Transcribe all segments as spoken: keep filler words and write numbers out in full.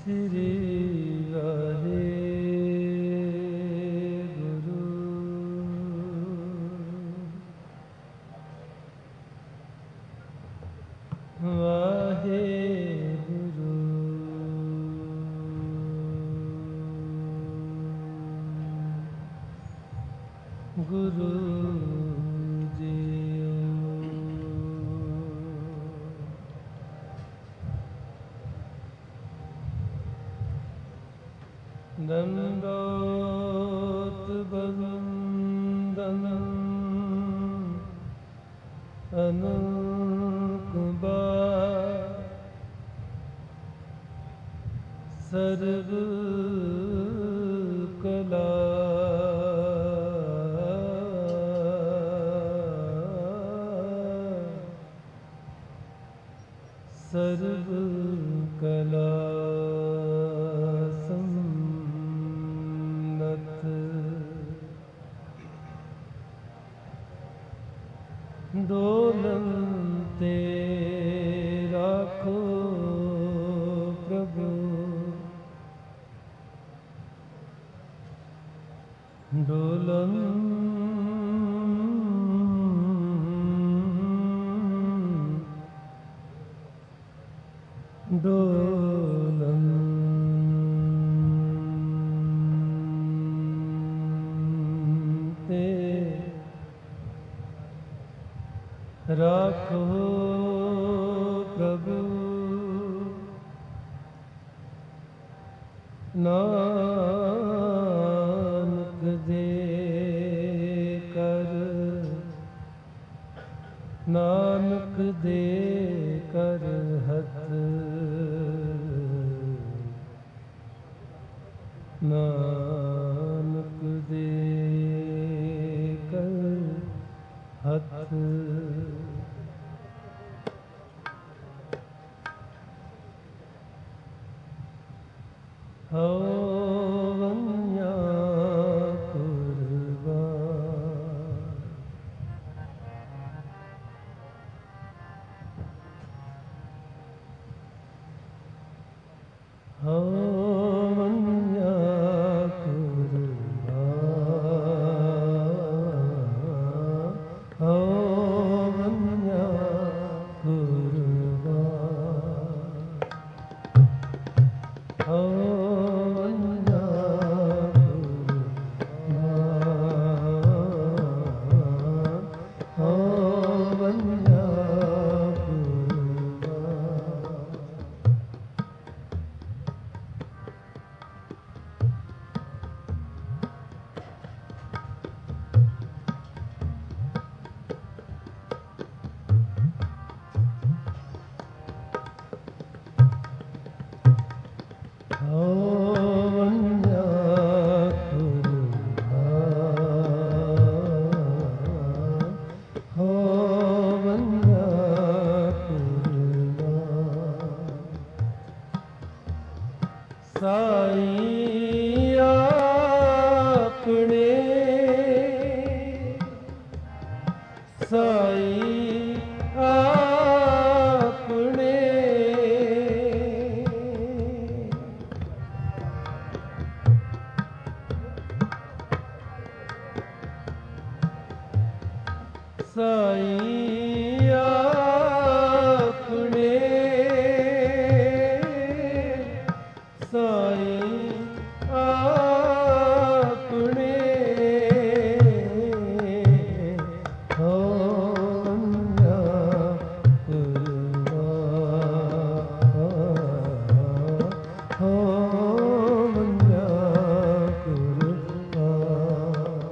ਸ੍ਰੀ ਵਾਹਿਗੁਰੂ ਵਾਹਿਗੁਰੂ ਗੁਰੂ ਜੀਓ। ਦੰਡੋਤ ਬੰਦਨ ਅਨੰਤ ਬਾਰ ਸਰਬ ਕਲਾ ਸਰਬ ਕਲਾ ਸੰਨਤ ਡੋਲਨ ਤੇ ਰਾਖੋ ਪ੍ਰਭੂ ਡੋਲਨ ਡੋਲਨ ਤੇ ਰਾਖੋ ਪ੍ਰਭੂ ਨਾਨਕ ਦੇ ਕਰ ਨਾਨਕ ਦੇ ਕਰ ਹੱਥ ਨਾਨਕ ਦੇ ਕਰ ਹੱਥ ਹਵਨਿਆ ਕੁਰਬਾਨ ਹਵਨਿਆ ਕੁਰਬਾਨ ਹਵਨਿਆ ਕੁਰਬਾਨ ਸਾਈ ਆਪਣੇ ਸਾਈ ਆਪਣੇ ਸਾਈ ਆਪਣੇ ਸਾਈ ਆਪਣੇ ਹਵਨਿਆ ਕੁਰਬਾਨ ਹਵਨਿਆ ਕੁਰਬਾਨ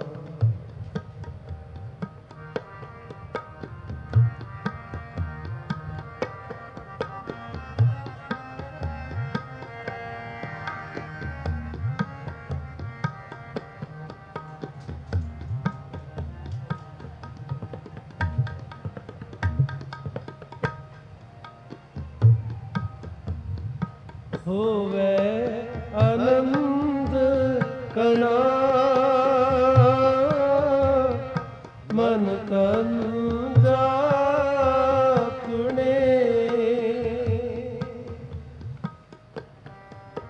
ਹੋਵੇ ਆਨੰਦ ਕਣਾ ਮਨ ਤਨ ਜਾਪਣੇ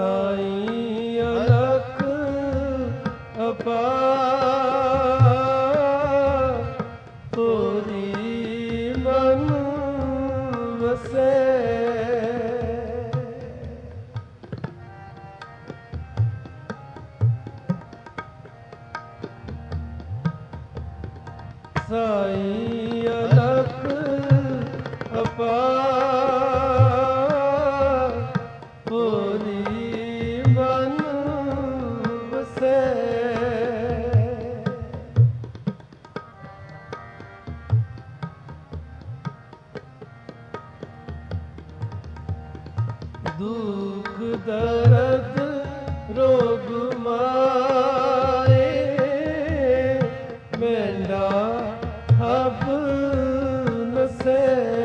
ਸਾਈ ਅਲਖ ਅਪਾਰ ਤੋਰੀ ਮਨ ਵਸੈ ਸਾਈ ਅਲਖ ਅਪਾਰ ਤੋਰੀ ਮਨ ਵਸੈ ਦੁਖ ਦਰਦ ਰੋਗ ਮਾਏ ਮੈਂਡਾ ਹਬ ਨਸੈ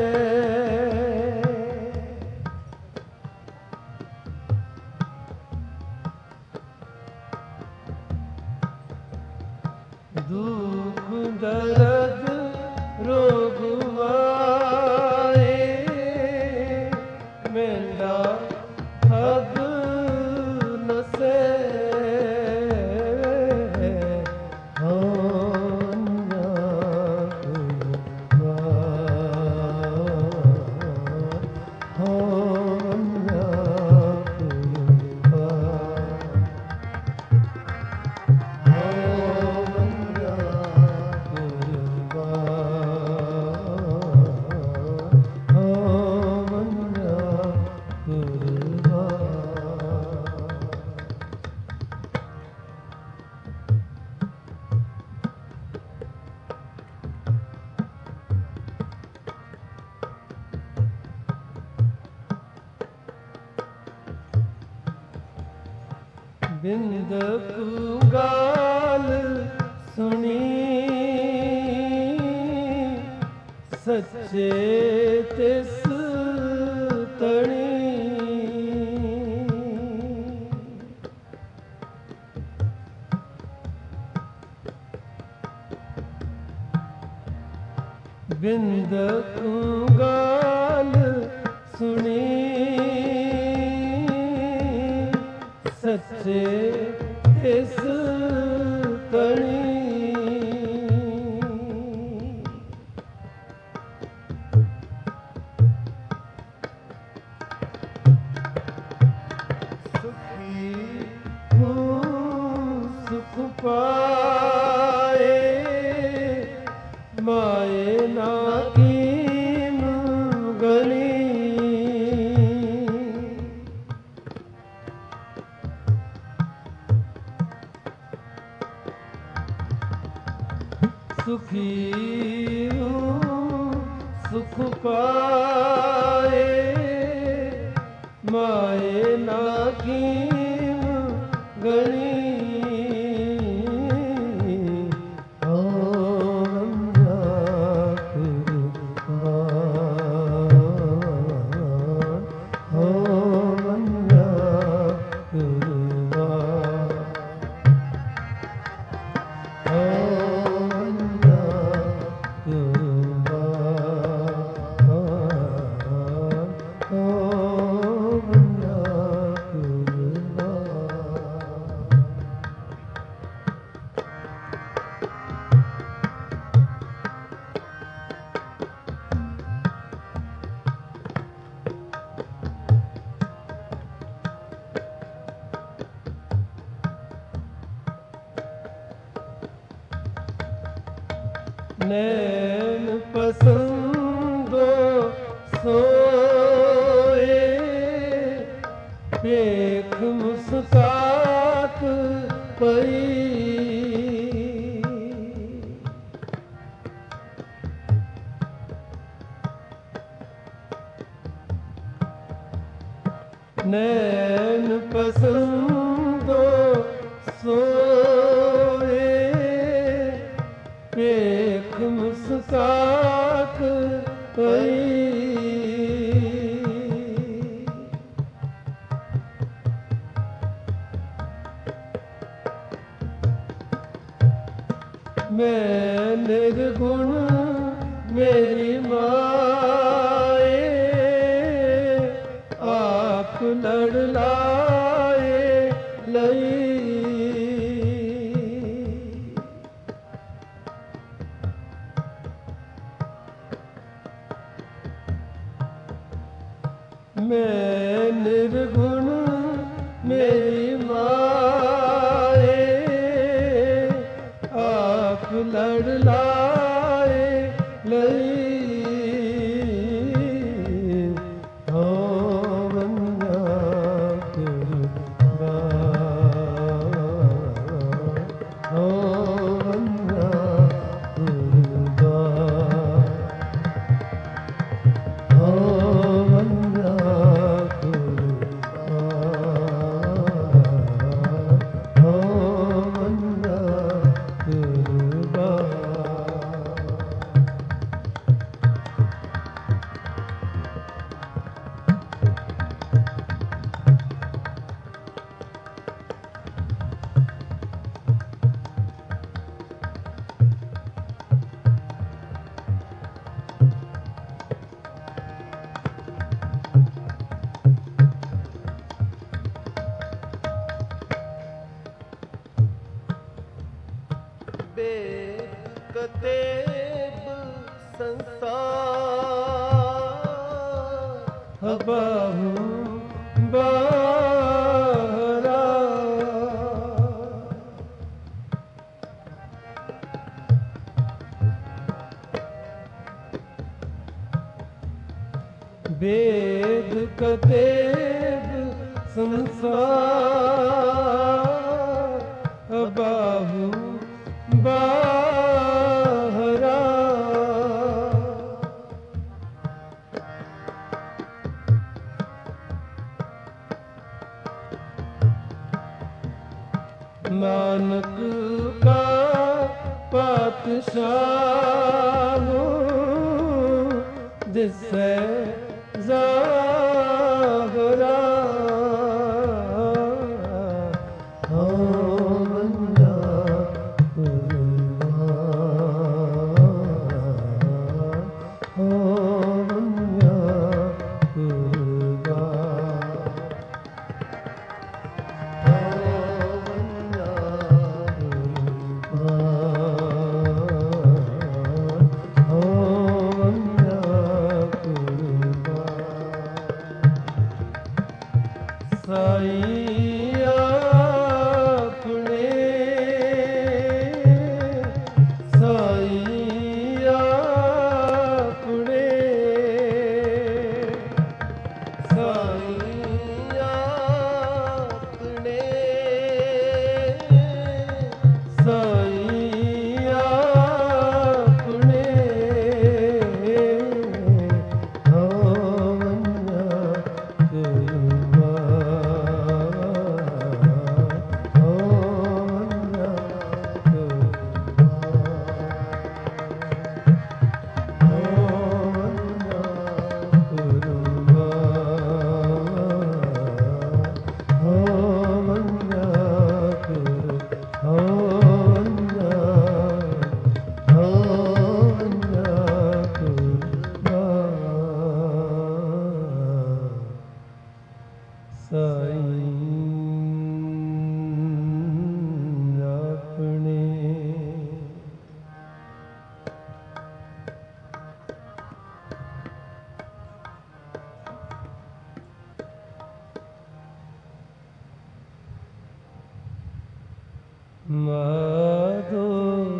ਦੁਖ ਦਰਦ ਰੋਗ ਮਾਏ ਮੈਂਡਾ ਹਬ ਨਸੈ ਬਿੰਦਕ ਗਾਲ ਸੁਣੀ ਸੱਚੇ ਤਿਸ ਤਣੀ ਬਿੰਦਕ ਗਾਲ ਸੁਣੀ ਸੱਚੇ ਤਿਸ ਤਣੀ ਸੁਖੀ ਹੂੰ ਸੁਖ ਪਾਏ ਮਾਏ ਨਾ ਕੀਮ ਗਣੀ ਸੁਖੀ ਹੂੰ ਸੁਖ ਪਾਏ ਮਾਏ ਨਾ ਕੀਮ ਗਣੀ ਨੈਣ ਪਸੰਦੋ ਸੋਏ ਵੇਖ ਮੁਸਕਾਤ ਪਈ ਨੈਣ ਪਸੰਦੋ ਸੋਏ ਵੇਖ ਮੁਸਕਾਤ ਪਈ ਮੈਂ ਨਿਰਗੁਣ ਮੇਰੀ ਮਾਏ ਆਪ ਲੜ ਲਾਏ माए आप लड़ लाए लई बाहु बाहरा वेद कतेब संसार बाहु बाहरा नानक का पातशाह जिससे ज़ाहरा हो बंदा कुर्बान हो बंदा माधो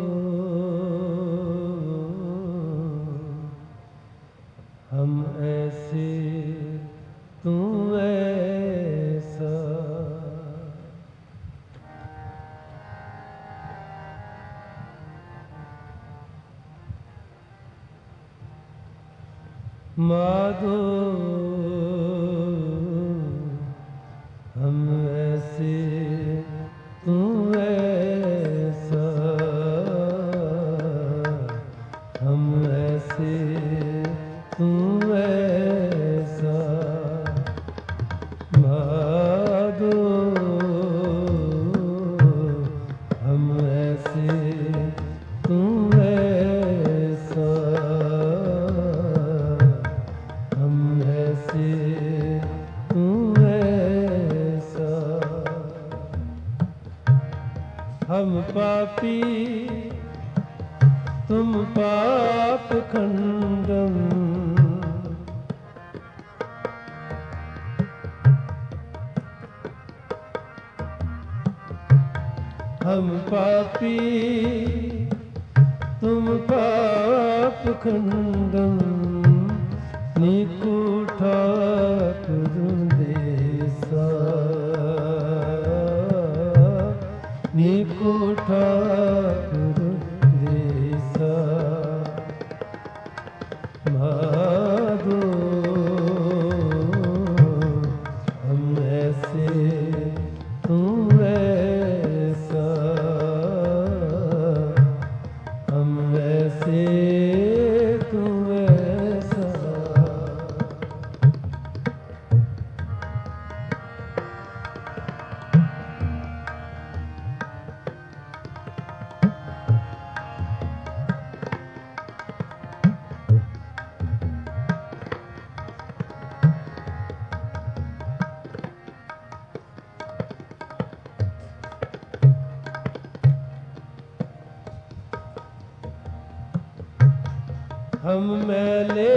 हम ऐसे तू ऐसा माधो हम ऐसे तू ऐसा हम ऐसे तू ऐसा माधो हम ऐसे तू ऐसा हम ऐसे तू ऐसा हम पापी तुम पाप खंडन हम पापी तुम पाप खंडम नीकू ठाकुर देसा नीकू ठाकुर देसा माधो हम ऐसे तुम ऐसा हम ऐसे तुम ऐसा हम मैले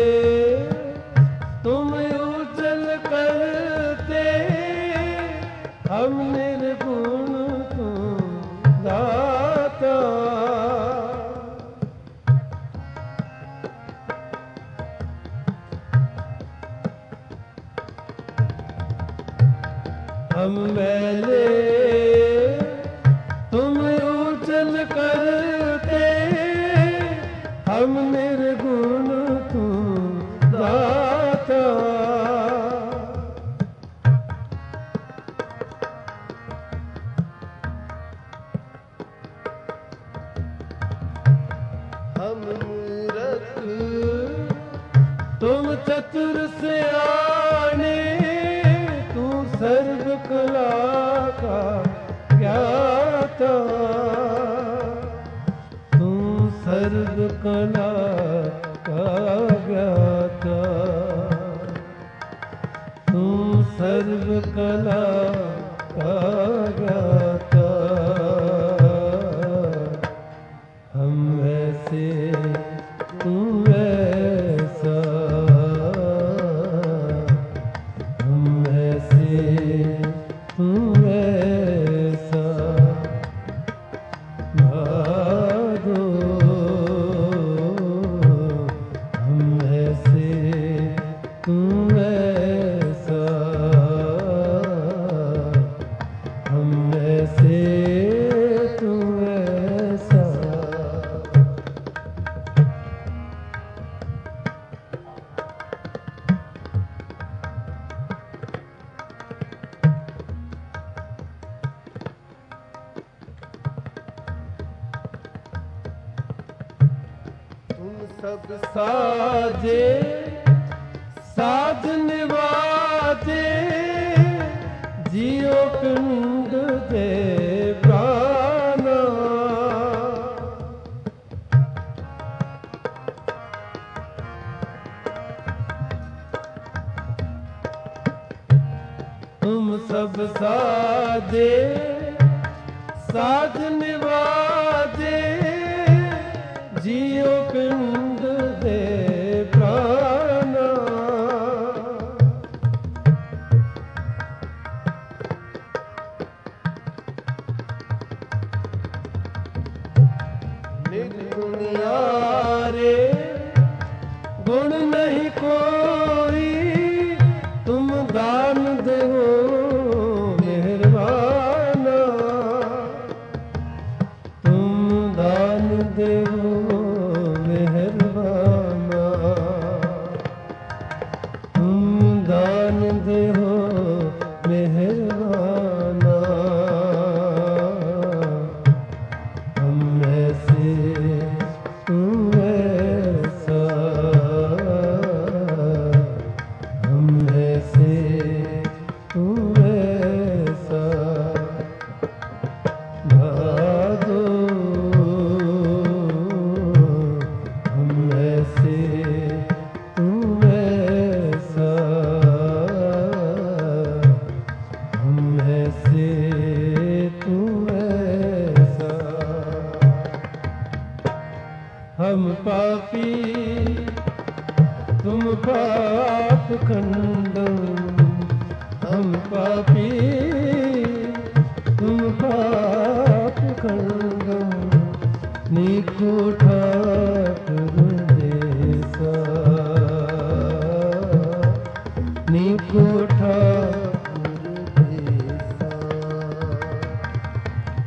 तुम उजल करते हम निर्गुण तुम दाता हम मैले तुम उजल करते हम निर्गुण तुम दाता हम मूरख तुम चतुर से आने तू सर्व कला का ज्ञाता सर्व कला का ज्ञाता तू सर्व कला का ज्ञाता हम ऐसे तू ऐसा हम ऐसे तू ऐसा माधो तुम ऐसा हम ऐसे तुम ऐसा तुम सब साजे साध निवाजे जियो पिंड दे प्राणा तुम सब साजे साध निवाजे जियो पिंड दे प्राणा निर्गुणियारे गुण नहीं कोई तुम दान दो मेहरबाना तुम दान दो मेहरबाना तुम दान दो मेहरबाना हम ऐसे तुम ऐसा हम ऐसे तुम ऐसा भादो हम ऐसे तुम ऐसा हम ऐसे तुम ऐसा हम पापी तुम पाप खंडम हम पापी तुम पाप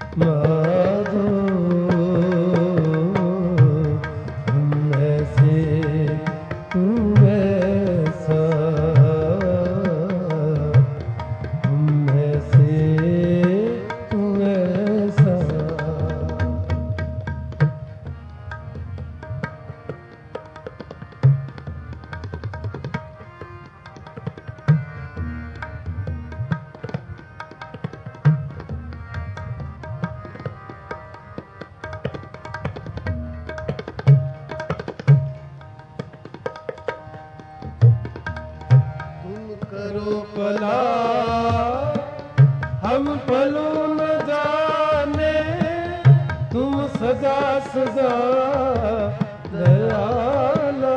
माधो हम ऐसे तू ऐसा, हम ऐसे तू ऐसा। करो भला हम पलों न जाने, तुम सदा सदा दयाला।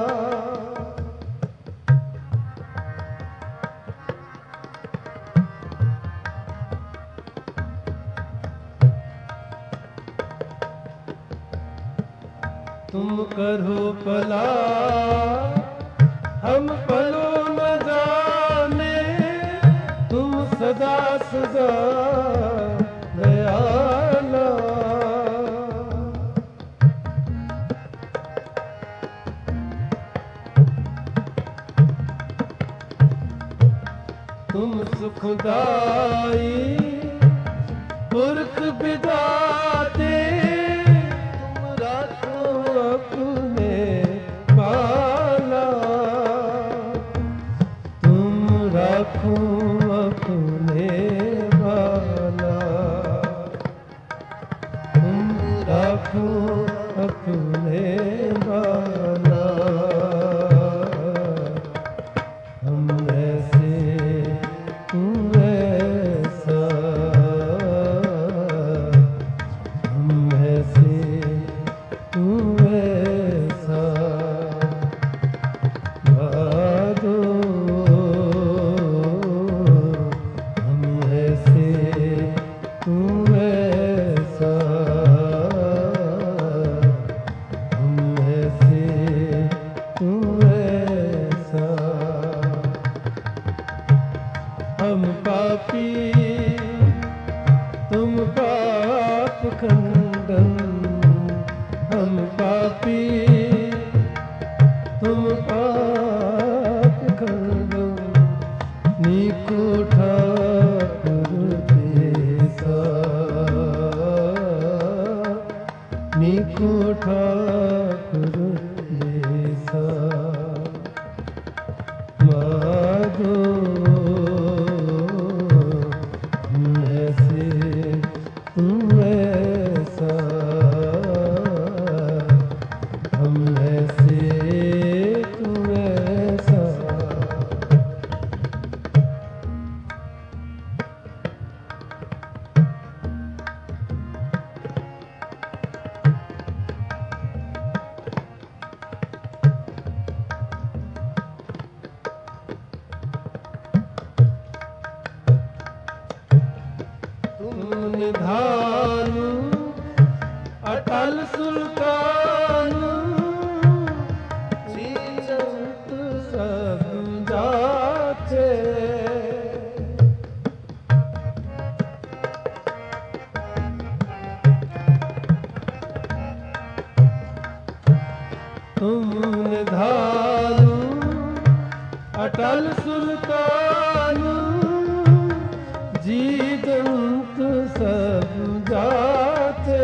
तुम करो भला हम पलों न जाने, तुम सदा सदा दयाला। तुम सुखदाई पुरख विधाते, तुम राखो अपने पाला, तुम राखो अपने वाला, तुम राखो अपने वाला। हम ऐसे तू ऐसा, हम ऐसे तू ऐसा। माधो हम ऐसे तू ऐसा, हम ऐसे तू ऐसा। हम पापी तुम पाप खंडन, हम पापी तुम पाप खंडन। नीको ठाकुर देसा, नीको ठाकुर देसा। माधो हम ऐसे तू ऐसा, हम ऐसे तू ऐसा। तुम निधान अटल सुल्तान, श्रीजंत सब जाचे। तुम निधान अटल सुल्तान, जीवंत सब जाते।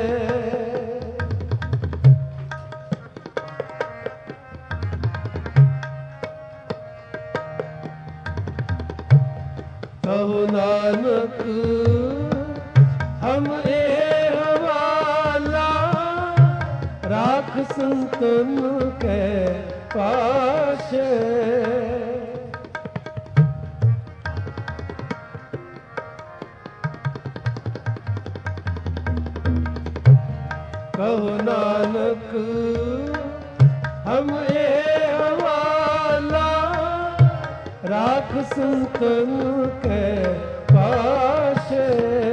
कहो नानक हम ए हवाला, राख संतन के पाशे। कहो नानक हम ए हवाला, राख संतन के पाशे।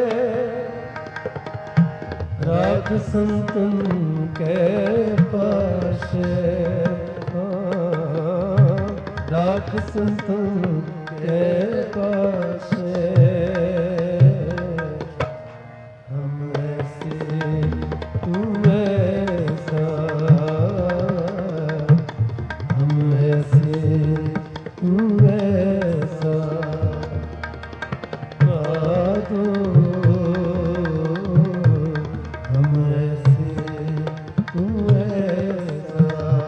राख संतन के पाशे, राख संतन के पाशे। तो हम ऐसे तू ऐसा,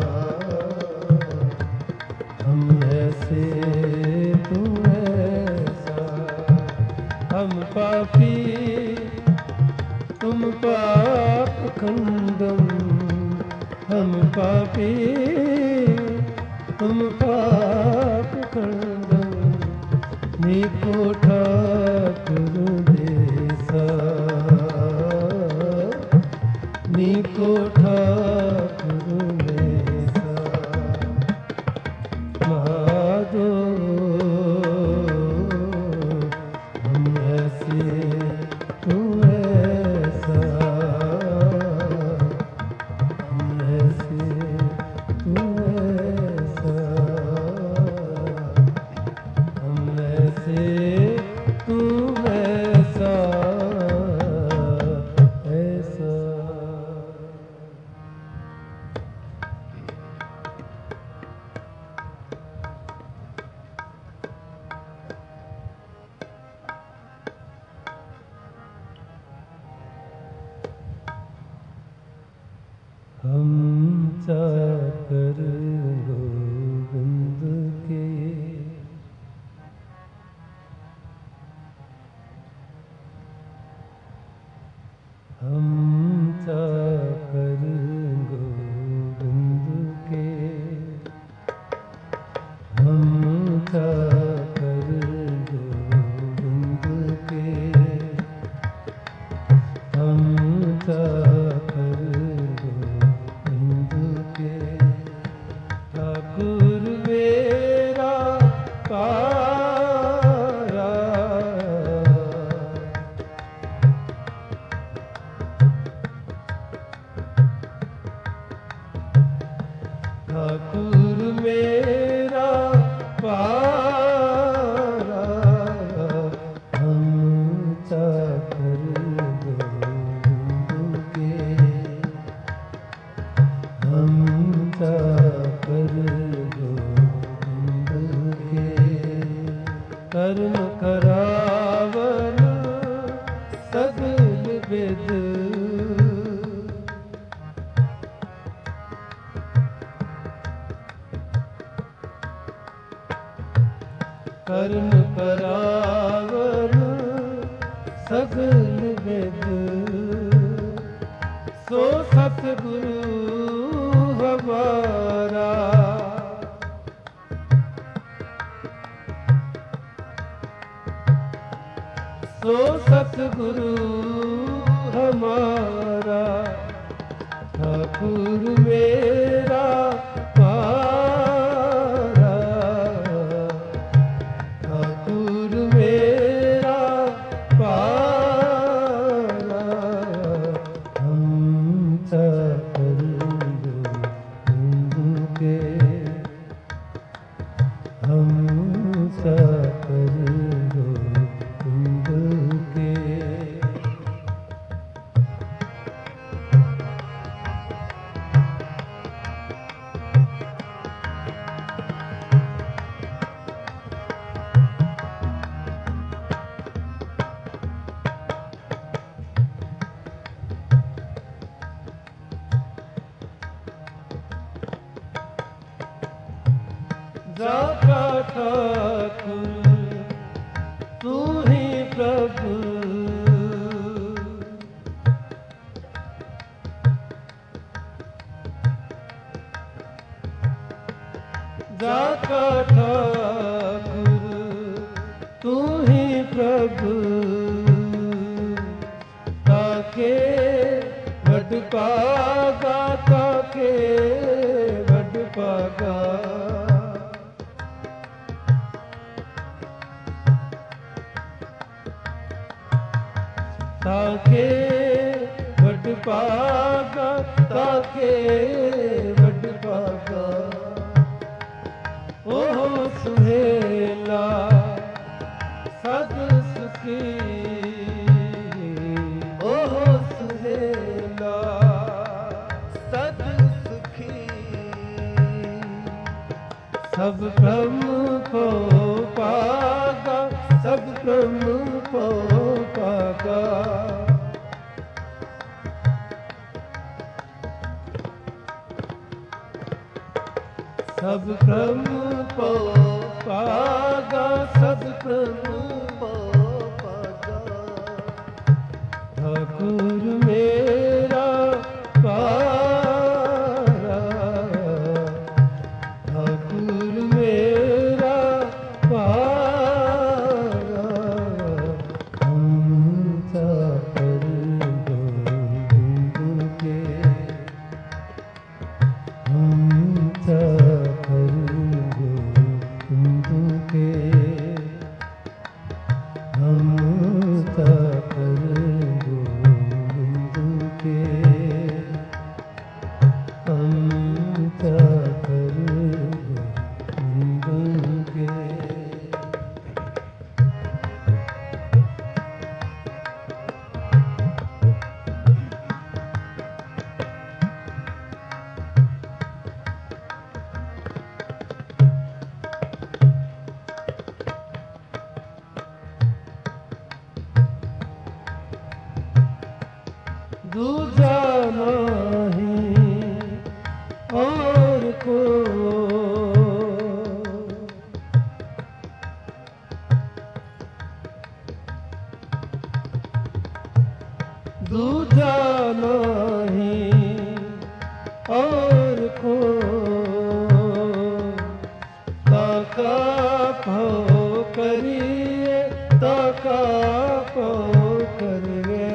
हम ऐसे तू ऐसा, हम पापी तुम पाप खंडम, हम पापी तुम पाप खंडम, नीको ठाकुर देसा, नीको ठाकुर देसा, माधो हम ऐसे तू ऐसा, हम ऐसे तू ऐसा, हम ऐसे तू ऐसा ऐसा। हम चाकर गोविंद के, हम चाकर गोविंद के, हम चाकर गोविंद के, हम चाकर गोविंद के, ठाकुर मेरा पारा, ठाकुर मेरा पारा, हम चाकर गोविंद के, हम चाकर गोविंद के, कर्म करावन सगल विद, कर्म करावन सगल विद, सो सतगुरु हमारा, सो सतगुरु हमारा, ठाकुर मेरा पारा, ठाकुर मेरा पारा, हम चाकर गोविंद के, हम चाकर गोविंद के, जाका ठाकुर तू ही प्रभु, जाका ठाकुर तू ही प्रभु, ताके वड पागा, ताके वड पागा, ताके वड पागा, ताके वड पागा, ओह सुहेला सद सुखी, ओह सुहेला सद सुखी, सब ब्रह्म को पागा, सब ब्रह्म को पागा, भागा। सब प्रभु को पागा, सब प्रभु को पागा। ठाकुर मेरा पारा, ठाकुर मेरा पारा। हम चाकर गोविंद के, हम चाकर गोविंद के, हम चाकर गोविंद के, हम चाकर गोविंद के। दूजा नहीं और को, दूजा नहीं और को। ताका भो करिए, ताका भो करिए।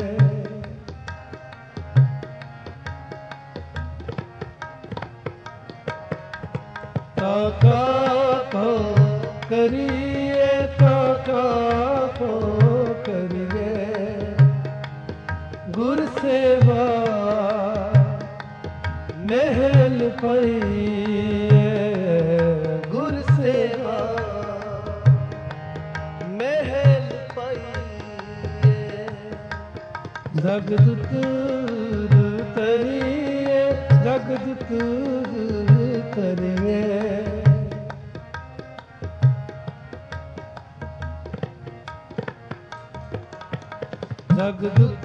ताका को करिए, ताका को करिए। गुर सेवा महल पाइए, गुर सेवा महल पाइए। जगदुत तरिए, जगदुत तरिए। जगदुत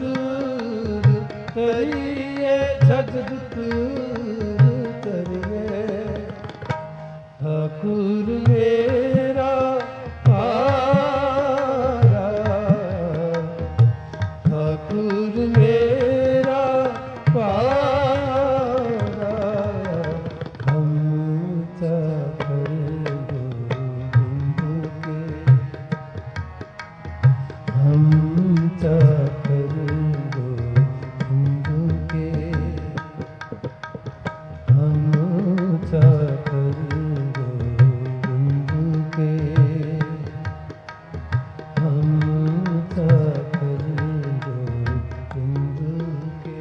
तरिए, जगदुत तरिए। ठाकुर मेरा पारा, ठाकुर मेरा पारा। हम चाकर गोविंद के, हम चाकर गोविंद के, हम चाकर गोविंद के, हम चाकर गोविंद के।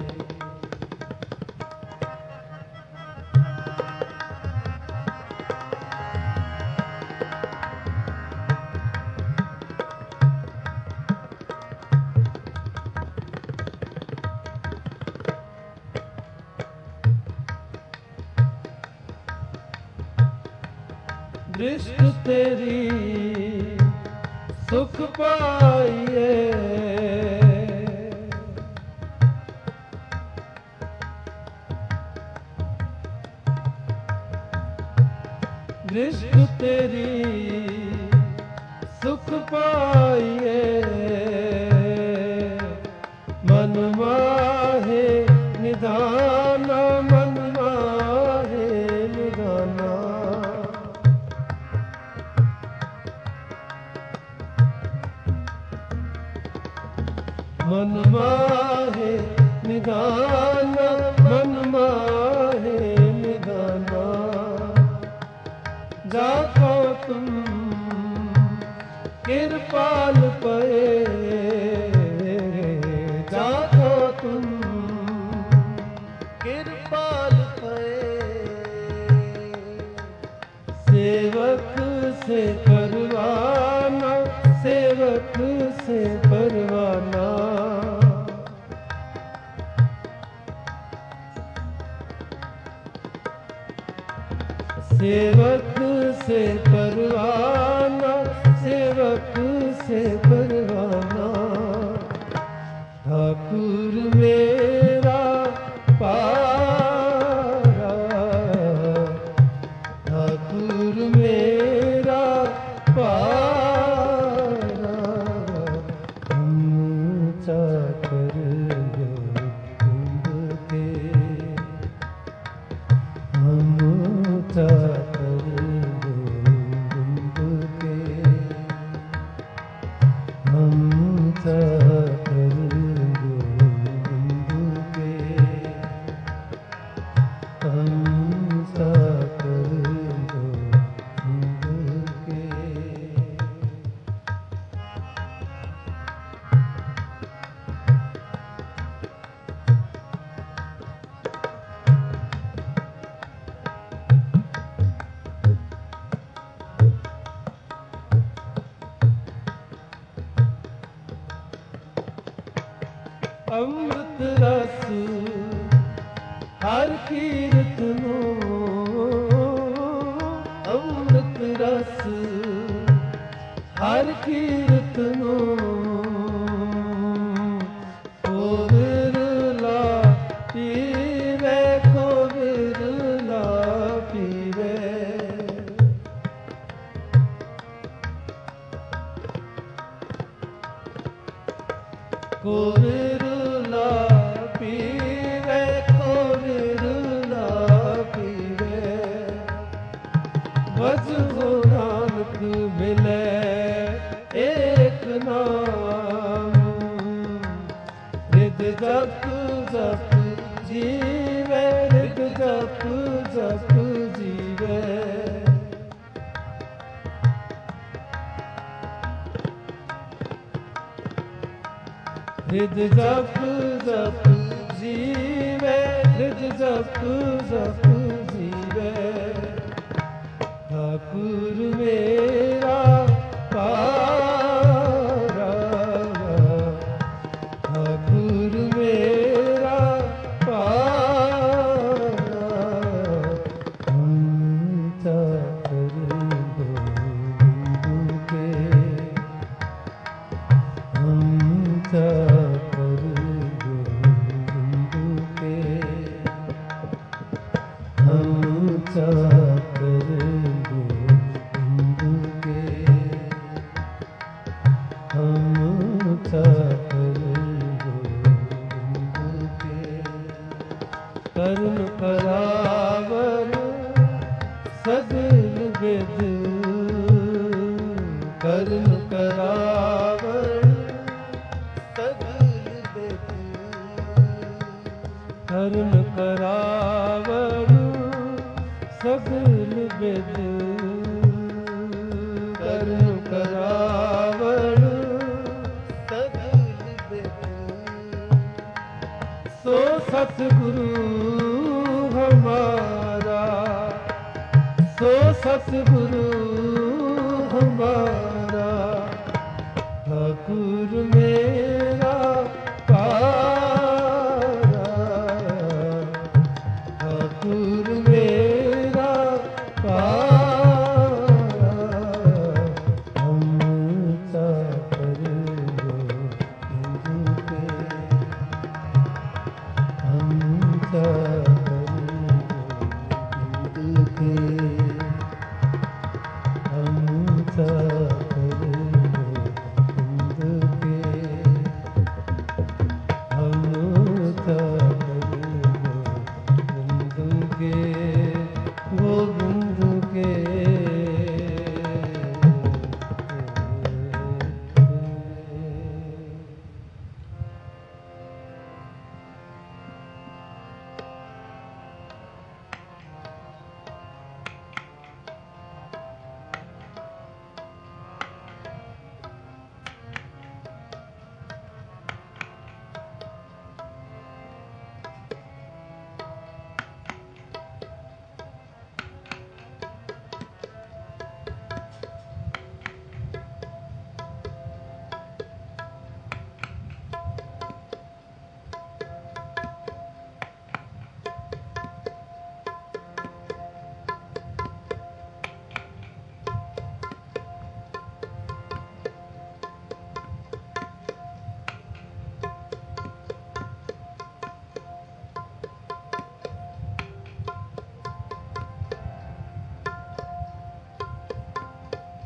दृष्टि तेरी सुख पाइए, दृष्टि तेरी सुख पाइए। मन माहे निधाना, मन माहे निधाना। मन माहे निधाना, मन माहे निधाना। जाको तुम कृपाल पे, जाको तुम कृपाल पे। सेवक से परवाना, सेवक से परवाना। सेवक से परवाना, सेवक से परवाना। कर दो कुंभ के, अमृता कर दो कुंभ के, अमृता कर दो कुंभ के, अमृता कर दो कुंभ के। अमृत रस हर कीर्तनो, अमृत रस हर कीर्तनो, को बिरला पीवे, को बिरला पीवे। को बिरला पीवे, को बिरला पीवे। बजो नानक मिले एक नाम, रिद जप जप जीवे, रिद जप जप जीवे। रिद जप जप जीवे, रिद जप जप जीवे। ठाकुर मेरा पारा, ठाकुर मेरा पारा, अमृता कर दो कुंभ के, अमृता कर दो कुंभ के, अमृता कर दो कुंभ के, अमृता कर दो कुंभ के। कर्म करावन सगल विद, कर्म करावन सगल विद, कर्म करावन सगल विद, कर्म करावन सगल विद। सो सतगुरु हमारा, सो सतगुरु हमारा, ठाकुर मेरा पारा, ठाकुर मेरा पारा। अमृता कर दो कुंभ के, अमृता कर दो कुंभ के, अमृता कर दो कुंभ के, अमृता कर दो कुंभ के, गोविंद के।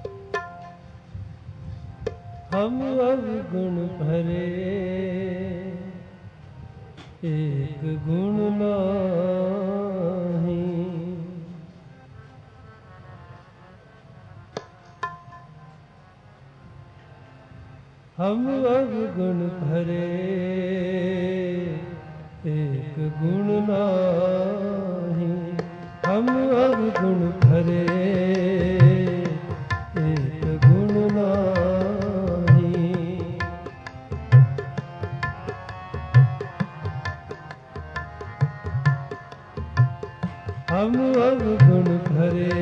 हम अवगुण भरे एक गुण नाही। हम अवगुण भरे एक गुण नाही। हम अवगुण भरे एक गुण नाही। हम अवगुण भरे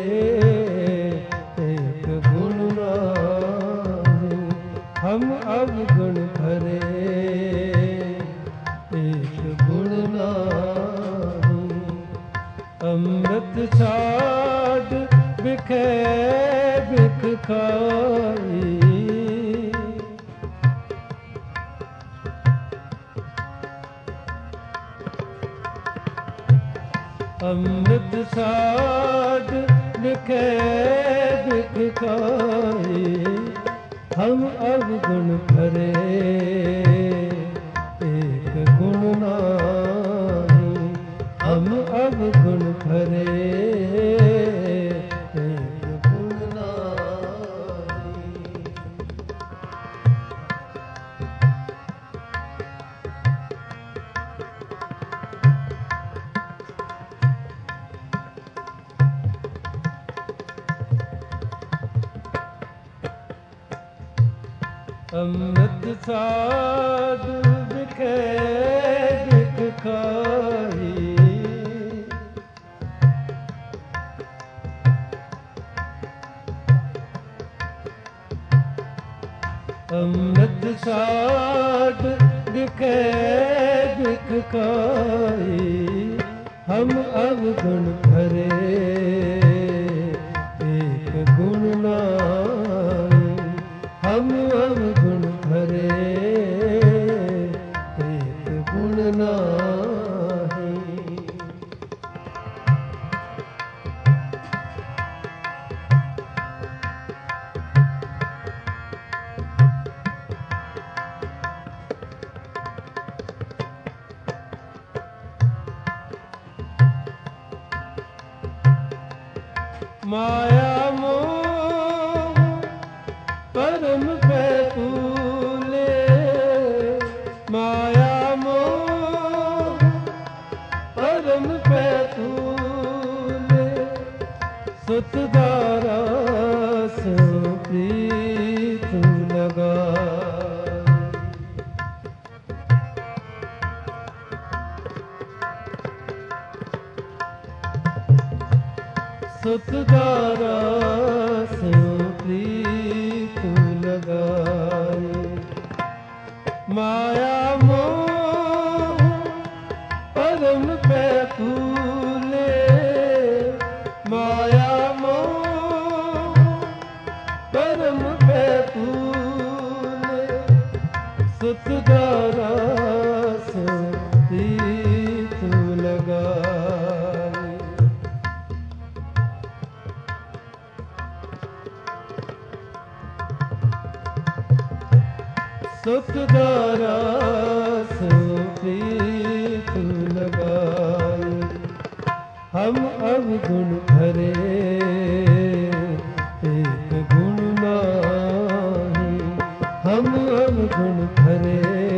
एक गुण नाही। हम अवगुण भरे एक गुण नाही। अमृत छाड़ बिखे बिख खाई। अमृत छाड़ बिखे बिख खाई। हम अवगुण भरे एक गुण नाही। हम अवगुण भरे एक गुण नाही। अमृत छाड़ बिखे बिख खाई। अमृत छाड़ बिखे बिख खाई। हम अवगुण भरे एक गुण नाही। हम अवगुण भरे एक गुण नाही। माया मोह परम पे फूले। माया मोह परम पे फूले। सुत दारा सो प्रीत लगा। सुत दारा सो प्रीत लगाए। माया मोह परम पे फूले। माया मोह परम पे फूले। सुत दारा सो प्रीत लगाए। सुत दारा सो प्रीत लगाए। हम अवगुण भरे एक गुण नाही। हम अवगुण भरे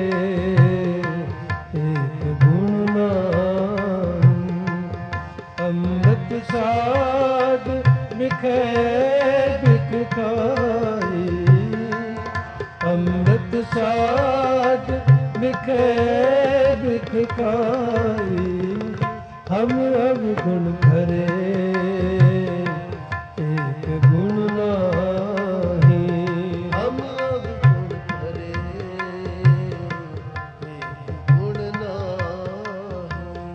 एक गुण नाही। अमृत छाड़ बिखे बिख खाई। अमृत छाड़ बिखे बिख खाई। हम अवगुण भरे एक गुण नाही। हम अवगुण भरे एक गुण नाही।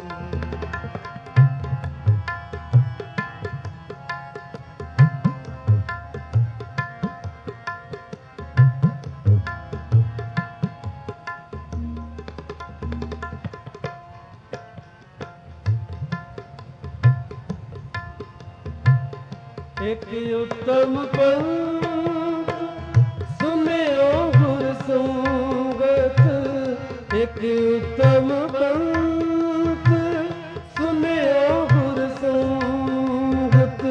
एक उत्तम पंथ सुनियो गुर संगत। ਇੱਕ ਉਤਮ ਪੰਥ ਸੁਨਿਓ ਗੁਰ ਸੰਗਤ।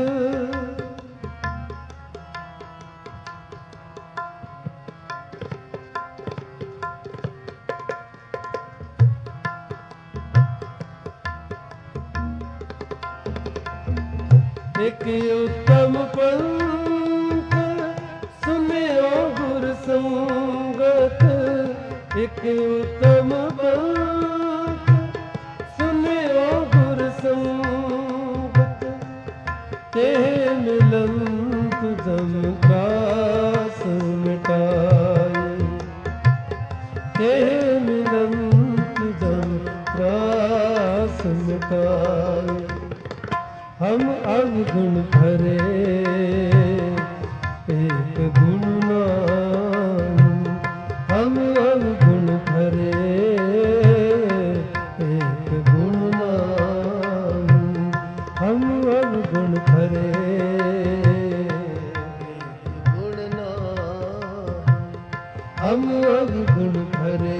ਇੱਕ ਉਤਮ ਪੰਥ ਸੁਨਿਓ ਗੁਰ ਸੰਗਤ। ਇੱਕ ਉਤਮ ਪੰਥ ਸੁਨਿਓ ਗੁਰ ਸੰਗਤ। ਤੇ ਮਿਲੰਤ ਜਮ ਕਾਸ ਮਿਟਾਏ। ਤੇ ਮਿਲੰਤ ਜਮ ਕਾਸ ਮਿਟਾਏ। हम अवगुण भरे एक गुण नाम। हम अवगुण भरे एक गुण नाम। हम अवगुण भरे गुण नाम। हम अवगुण भरे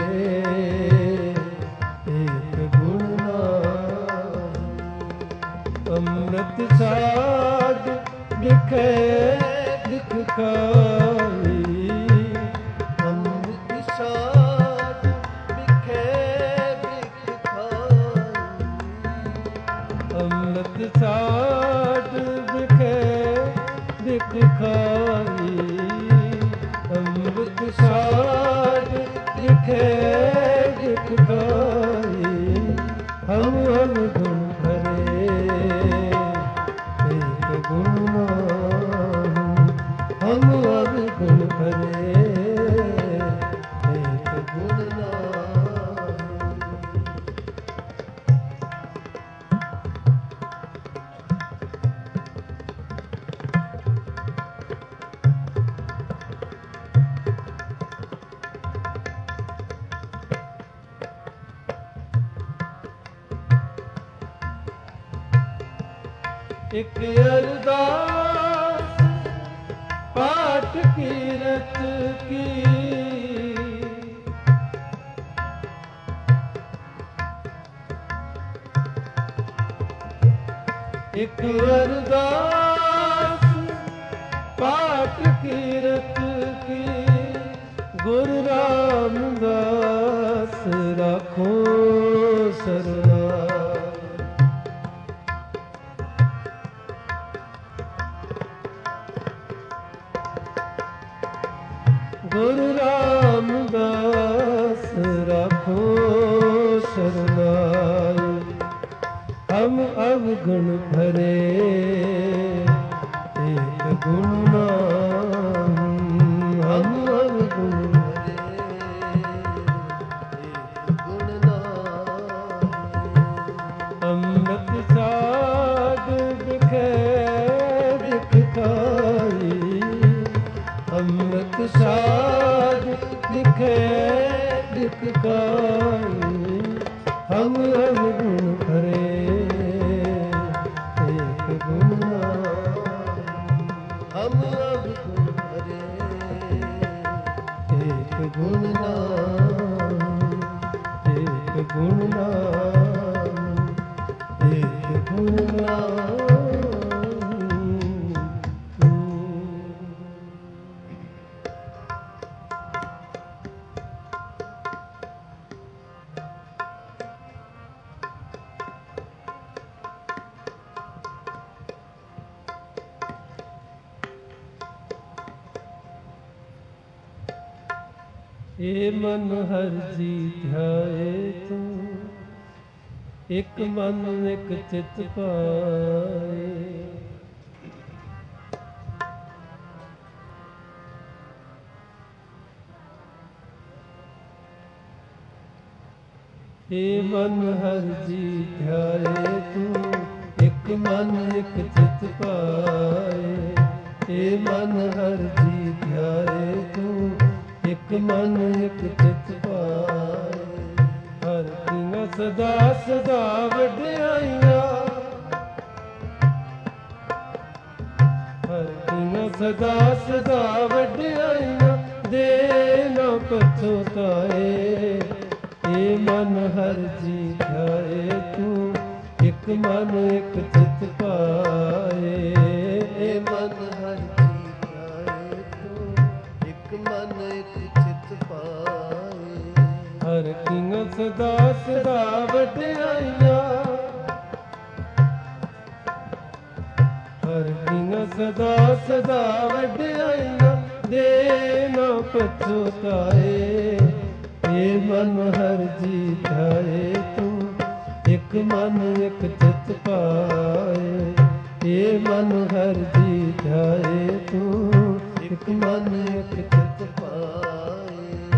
एक गुण नाम। ਅੰਮ੍ਰਿਤ ਸਾਧ ਦਿਖੇ ਦਿਖਾਈ। ਅੰਮ੍ਰਿਤ ਸਾਧ ਦਿਖੇ ਦਿਖਾਈ। ਅੰਮ੍ਰਿਤ ਸਾਧ ਦਿਖੇ ਦਿਖਾਈ। ਅੰਮ੍ਰਿਤ ਸਾਧ ਦਿਖੇ ਦਿਖਾਈ। ਹਮ ਹਮ ਗੁਣ गुण नाम। हम अब गुण भरे एक गुण नाम। ਇੱਕ ਅਰਦਾਸ ਪਾਠ ਕੀਰਤ ਕੀ। ਇੱਕ ਅਰਦਾਸ ਪਾਠ ਕੀਰਤ ਕੀ। ਗੁਰੂ ਰਾਮਦਾਸ ਰਾਖੋ ਸਰਨਾ। ਗੁਰੂ ਰਾਮਦਾਸ ਰਾਖੋ ਸਰਨਾਈ। ਹਮ ਅਵਗੁਣ ਭਰੇ ਇੱਕ ਗੁਣ ਨਾਮ। ਹਮ ਅਵਗੁਣ ਭਰੇ ਇੱਕ ਗੁਣ ਨਾਮ। ਅੰਮ੍ਰਿਤ ਸਾਧ ਦਿਖੇ ਦਿਖਾਈ। ਅੰਮ੍ਰਿਤ ਸਾਧ ਦਿਖੇ ਦਿਖਾਈ। ਹਮ ਅਵਗੁਣ ਭਰੇ ਇੱਕ ਗੁਣ ਨਾਮ। ਹਮ ਅਵਗੁਣ ਭਰੇ ਇੱਕ ਗੁਣ ਨਾਮ। ਇੱਕ ਗੁਣ ਨਾਮ। ਇੱਕ ਗੁਣ ਨਾਮ। ਏ ਮਨ ਹਰਿ ਜੀ ਧਿਆਏ ਤੂੰ। ਇੱਕ ਮਨ ਇੱਕ ਚਿਤ ਪਾਏ। ਏ ਮਨ ਹਰਿ ਜੀ ਧਿਆਏ ਤੂੰ। ਇੱਕ ਮਨ ਇੱਕ ਚਿਤ ਪਾਏ। ਏ ਮਨ ਹਰਿ ਜੀ ਧਿਆਏ ਤੂੰ। ਇੱਕ ਮਨ ਇੱਕ ਚਿਤ ਪਾਏ। ਹਰ ਦੀਆਂ ਸਦਾ ਸਦਾ ਵਡਿਆਈਆਂ। ਹਰ ਦੀਆਂ ਸਦਾ ਸਦਾ ਵਡਿਆਈਆਂ। ਦੇ ਨਾ ਪਛਤਾਏ। ਏ ਮਨ ਹਰ ਜੀ ਧਿਆਏ ਤੂੰ, ਇਕ ਮਨ ਇਕ ਚਿਤ ਪਾਏ। ਏ ਮਨ ਹਰ ਜੀ ਧਿਆਏ ਤੂੰ, ਇਕ ਮਨ ਇਕ ਚਿਤ ਪਾਏ। ਹਰ ਕਿੰਗ ਸਦਾ ਸਦਾ ਵਡਿਆਈਆਂ, ਹਰ ਕਿੰਗ ਸਦਾ ਸਦਾ ਵਡਿਆਈਆਂ, ਦੇ ਨਾ ਪਛਤਾਏ। ਏ ਮਨ ਹਰ ਜੀ ਧਿਆਏ ਤੂੰ, ਇਕ ਮਨ ਇਕ ਚਿਤ ਪਾਏ। ਏ ਮਨ ਹਰ ਜੀ ਧਿਆਏ ਤੂੰ, ਇਕ ਮਨ ਇਕ ਚਿਤ ਪਾਏ।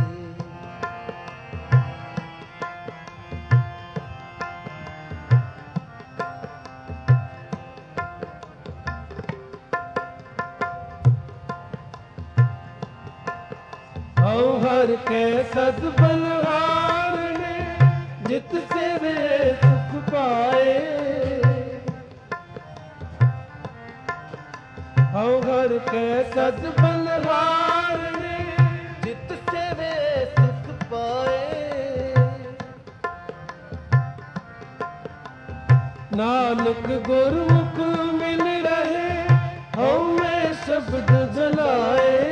ਹਉ ਹਰ ਕੇ ਸਦ ਬਲਹਾਰ ਨੇ, ਜਿਤ ਸੇਵੇ ਸੁਖ ਪਾਏ। ਹਉ ਹਰ ਕੇ ਸਦ ਬਲਹਾਰ ਨੇ, ਜਿਤ ਸੇਵੇ ਸੁਖ ਪਾਏ। ਨਾਨਕ ਗੁਰਮੁਖ ਮਿਲ ਰਹੇ, ਹਉ ਮੈਂ ਸ਼ਬਦ ਜਲਾਏ।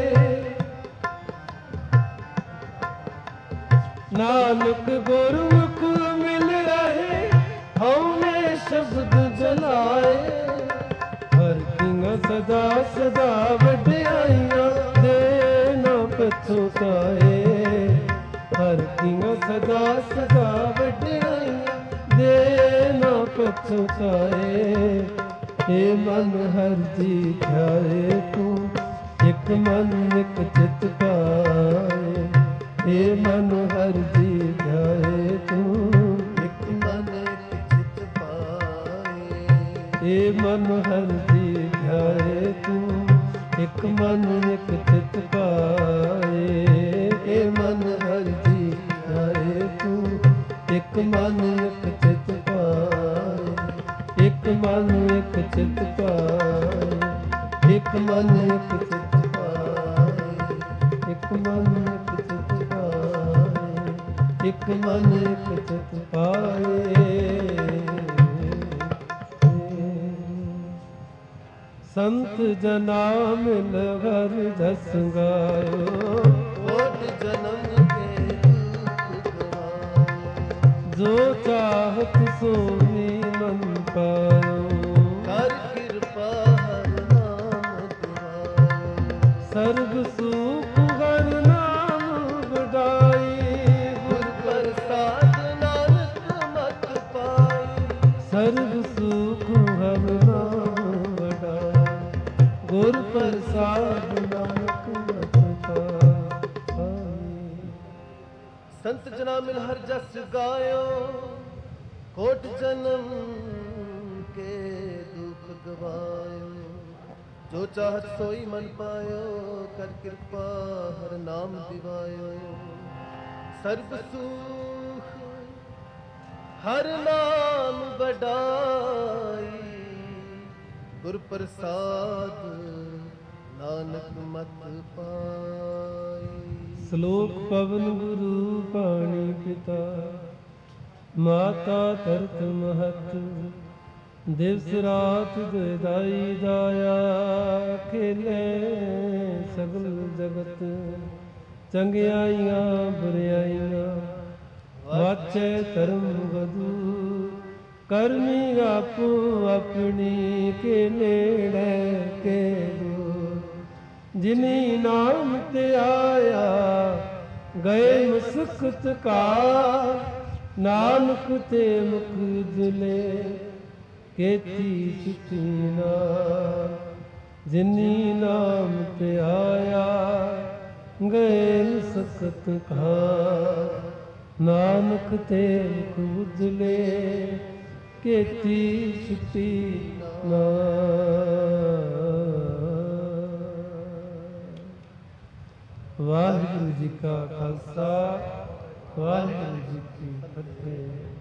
ਨਾਨਕ ਗੁਰਮੁਖ ਮਿਲ ਰਹੇ, ਹਉ ਮੈਂ ਸ਼ਬਦ ਜਲਾਏ। ਹਰ ਕਿੰਗ ਸਦਾ ਸਦਾ ਵਡਿਆਈਆਂ, ਦੇ ਨਾ ਪਛਤਾਏ। ਹਰ ਕਿੰਗ ਸਦਾ ਸਦਾ ਵਡਿਆਈਆਂ, ਦੇ ਨਾ ਪਛਤਾਏ। ਏ ਮਨ ਹਰ ਜੀ ਧਿਆਏ ਤੂੰ, ਇਕ ਮਨ ਇਕ ਚਿਤ ਪਾਏ। ਏ ਮਨ ਹਰ ਜੀ ਧਿਆਏ ਤੂੰ, ਇਕ ਮਨ ਇਕ ਚਿਤ ਪਾਏ। ਏ ਮਨ ਹਰ ਜੀ ਧਿਆਏ ਤੂੰ, ਇਕ ਮਨ ਇਕ ਚਿਤ ਪਾਏ। ਏ ਮਨ ਹਰ ਜੀ ਧਿਆਏ ਤੂੰ, ਇਕ ਮਨ ਇਕ ਚਿਤ ਪਾਏ। ਇਕ ਮਨ ਇਕ ਚਿਤ ਪਾਏ। ਇਕ ਮਨ ਇਕ ਚਿਤ ਪਾਏ। ਇਕ ਮਨ ਇਕ ਚਿਤ ਪਾਏ। ਇਕ ਮਨ ਇਕ ਚਿਤ ਪਾਏ। ਸੰਤ ਜਨਾ ਮਿਲ ਹਰ ਜਸ ਗਾਇਓ, ਕੋਟ ਜਨਮ ਕੇ ਦੁਖ ਗਵਾਏ। ਜੋ ਚਾਹਤ ਸੋਈ ਮਨ ਪਾਇਓ। ਕਰ ਕਿਰਪਾ ਹਰ ਨਾਮ ਦਿਵਾਏ। ਸਰਬ ਸੁਖ ਹਰ ਨਾਮ ਵਡਾਈ। ਗੁਰ ਪ੍ਰਸਾਦ ਨਾਨਕ ਮਤ ਪਾਈ। ਸਰਬ ਸੁਖ ਹਰ ਨਾਮ ਵਡਾਈ। ਗੁਰ ਪ੍ਰਸਾਦ ਨਾਨਕ ਮਤ ਪਾਈ। ਸੰਤ ਜਨਾ ਮਿਲ ਹਰ ਜਸ ਗਾਇਓ, ਕੋਟ ਜਨਮ ਕੇ ਦੁਖ ਗਵਾਇਓ। ਜੋ ਚਾਹਤ ਸੋਈ ਮਨ ਪਾਇਓ, ਕਰ ਕਿਰਪਾ ਹਰ ਨਾਮ ਦਿਵਾਇਓ। ਸਰਬ ਸੁਖ ਹਰ ਨਾਮ ਵਡਾਈ। ਗੁਰ ਪ੍ਰਸਾਦ ਨਾਨਕ ਮਤ ਪਾਈ। ਸ਼ਲੋਕ ਪਵਨ ਗੁਰੂ ਪਾਣੀ ਪਿਤਾ, ਮਾਤਾ ਧਰਤ ਮਹਤ। ਦਿਵਸ ਰਾਤ ਦੁਇਦਾਈ ਦਾਇਆ, ਖੇਲੇ ਸਗਲ ਜਗਤ। ਚੰਗਿਆਈਆਂ ਬੁਰਿਆਈਆਂ, ਵਾਚੈ ਧਰਮ ਵਧੂ। ਕਰਮੀ ਆਪੋ ਆਪਣੀ, ਕੇ ਨੇੜੇ ਕੇ ਦੂਰ। ਜਿਨੀ ਨਾਮ ਤੇ ਆਇਆ, ਗਏ ਮੁਸਕਤ ਕਾ। ਨਾਨਕ ਤੇ ਮੁਖ ਉਜਲੇ, ਕੇਤੀ ਚੁੱਟੀ ਨਾਮ। ਜਿਨੀ ਨਾਮ ਤੇ ਆਇਆ, ਗਏ ਮੁਸਕਤ ਕਾ। ਨਾਨਕ ਤੇ ਮੁਖ ਉਜਲੇ, ਕੇਤੀ ਛੁੱਟੀ ਨਾਮ। ਵਾਹਿਗੁਰੂ ਜੀ ਕਾ ਖਾਲਸਾ, ਵਾਹਿਗੁਰੂ ਜੀ ਕੀ ਫਤਿਹ।